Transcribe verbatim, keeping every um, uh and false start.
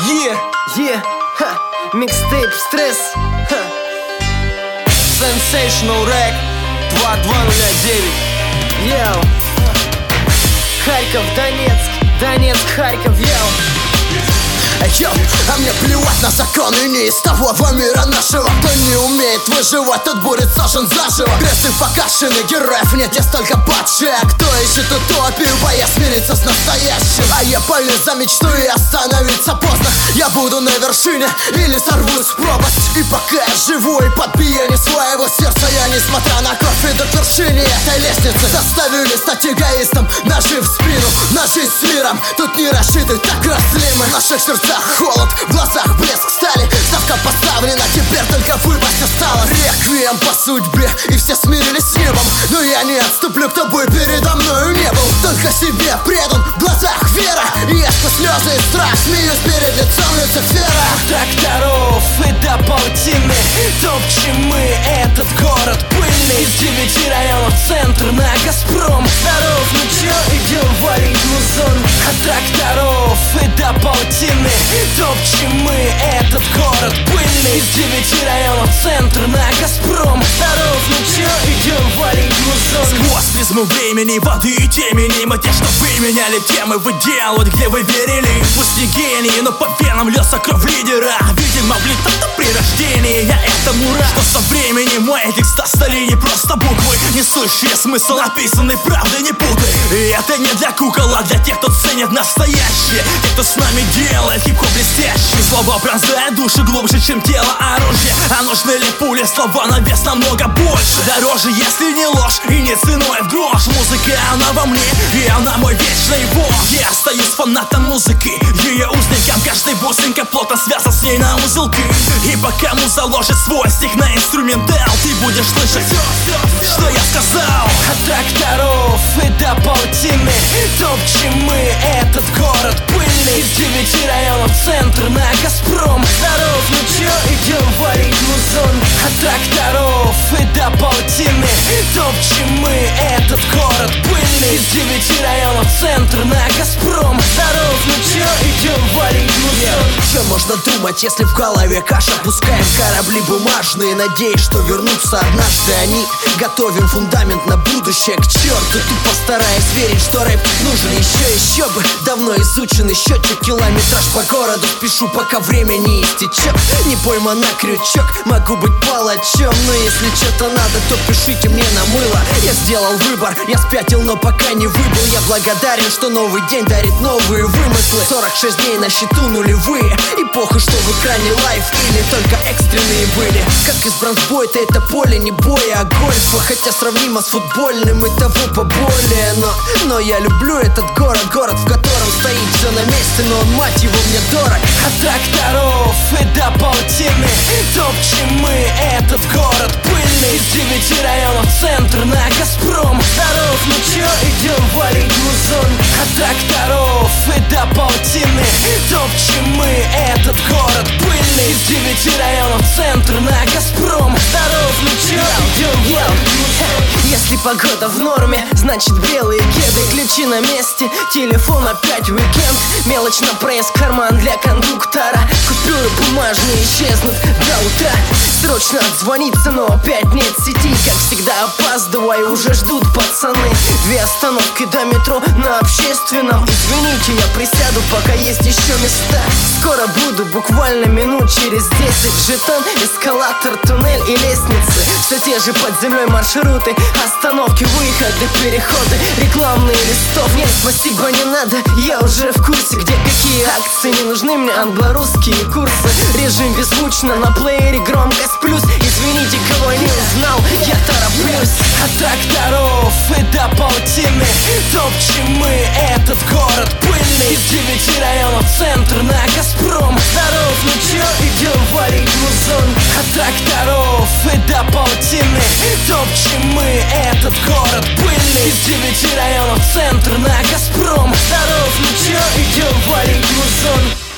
Yeah, yeah, ха, микстейп стресс, ха. Sensational Rec два два ноль девять. Йоу. Харьков, Донецк, Донецк, Харьков, йоу. Йо, а мне плевать на законы не из того мира нашего. Кто не умеет выживать, тот будет сожжен заживо. Кресты покашены, героев нет, есть только падшие. Кто ищет утопию, боясь смириться с настоящим. А я полез за мечту и остановиться поздно. Я буду на вершине или сорвусь в пропасть. И пока я живу и под биение своего сердца, я, несмотря на кровь, иду к вершине этой лестницы. Заставили стать эгоистом, ножи в спину, ножи с миром. Тут не расшиты, так росли мы. В наших сердцах холод, в глазах блеск стали. Ставка поставлена, теперь только выпасть осталось. Реквием по судьбе, и все смирились с небом. Но я не отступлю, кто бы передо мною не был. Только себе предан, в глазах вера. И я сквозь слезы и страх смеюсь перед лицом Люцифера. Тракторов и до паутины топчем мы этот город пыльный. Из девяти районов центр на Газпром. Здоров, ну чё, идем валить музон. От тракторов и до паутины топчем мы этот город пыльный. Из девяти районов центр на Газпром. Здоров, ну чё, идем валить музон. Сквозь призму времени, воды и темени мы те, что вы меняли темы в идеал, вот где вы верили. Пусть не гений, но по венам льется кровь лидера. Видимо, блин, это при рождении, я этому рад. Что со временем мои текста стали не просто буквы, несущие смысл написанной правды, не путай. И это не для кукол, а для тех, кто ценит настоящее. Те, кто с нами делает хип-хоп блестящий. Слова пронзают души глубже, чем тело оружие. А нужны ли пули, слова на вес намного больше. Дороже, если не ложь и не ценой в грош. Музыка, она во мне, и она мой вечный вождь. Я остаюсь фанатом музыки, ее узником. Каждый бусинка плотно связан с ней на узелки. И пока муза заложит свой стих на инструментал, ты будешь слышать все, все, что я сказал. От тракторов и до паутины топчем мы этот город пыльный. Из девяти районов центр на Газпром. Здоров, ну чё, идем валить музон. От тракторов и до паутины топчем мы этот город пыльный. Из девяти районов центр на Газпром. Здоров, ну чё, идем валить музон. Чем можно думать, если в голове каша? Пускаем корабли бумажные, надеясь, что вернутся однажды они. Готовим фундамент на будущее, к черту, тупо стараясь верить, что рэп нужен еще, еще бы. Давно изученный счетчик, километраж по городу пишу, пока время не истечет. Не пойма на крючок, могу быть палачом, но если что-то надо, то пишите мне на мыло. Я сделал выбор, я спятил, но пока не выбыл. Я благодарен, что новый день дарит новые вымыслы. Сорок шесть дней на счету нулевые, и похуй, что в экране лайф или только экстренные были. Как избран в бой, то это поле не боя, а гольфа. Хотя сравнимо с футбольным и того поболее. Но, но я люблю этот город, город, в котором стоит все на месте, но он, мать его, мне дорог. От тракторов и до паутины топчем мы этот город пыльный. Из девяти районов центр на Газпром. Здоров, ну чё, идем валить музон. От тракторов и до паутины топчем мы этот город пыльный. Из девяти районов центр на Газпром. Здоров, ну чё, идем валить музон. Если погода в норме, значит белые кеды. Ключи на месте, телефон опять уикенд. Мелочь на пресс, карман для кондуктора. Купюры бумажные исчезнут до утра. Срочно отзвониться, но опять нет сети. Как всегда опаздываю, уже ждут пацаны. Две остановки до метро на общественном. Извините, я присяду, пока есть еще места. Скоро буду, буквально минут через десять. Жетон, эскалатор, туннель и лестницы. Все те же под землей маршруты. Остановки, выходы, переходы, рекламные листов. Нет, спасибо, не надо, я уже в курсе, где какие акции. Не нужны мне англо-русские курсы. Режим беззвучно, на плеере громкость плюс. Извините, кого не узнал, я тороплюсь. От тракторов и до паутины топчем мы этот город пыльный. Из девяти районов центр на Газпром. Здоров, ну чё, идем валить музон. От тракторов и до паутины топчем мы этот город пыльный. Из девяти районов центр на Газпром. Здоров, ну чё, идем валить музон.